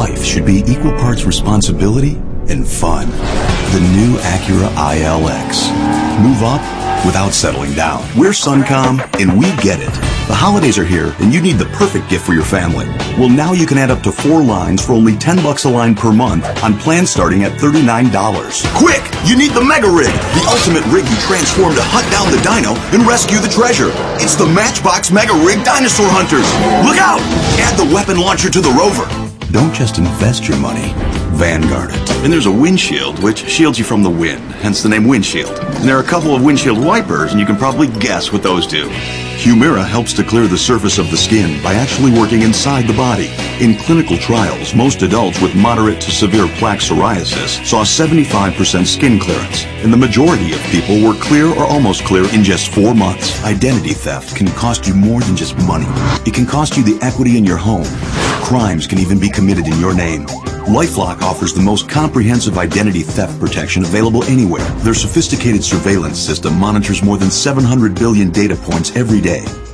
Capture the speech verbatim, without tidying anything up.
life should be equal parts responsibility and fun. The new Acura I L X. Move up without settling down. We're Suncom, and we get it. The holidays are here, and you need the perfect gift for your family. Well, now you can add up to four lines for only ten bucks a line per month on plans starting at thirty-nine dollars. Quick! You need the Mega Rig, the ultimate rig you transform to hunt down the dino and rescue the treasure. It's the Matchbox Mega Rig Dinosaur Hunters. Look out! Add the weapon launcher to the Rover. Don't just invest your money, Vanguard it. And there's a windshield, which shields you from the wind, hence the name windshield. And there are a couple of windshield wipers, and you can probably guess what those do. Humira helps to clear the surface of the skin by actually working inside the body. In clinical trials, most adults with moderate to severe plaque psoriasis saw seventy-five percent skin clearance, and the majority of people were clear or almost clear in just four months. Identity theft can cost you more than just money. It can cost you the equity in your home. Crimes can even be committed in your name. LifeLock offers the most comprehensive identity theft protection available anywhere. Their sophisticated surveillance system monitors more than seven hundred billion data points every day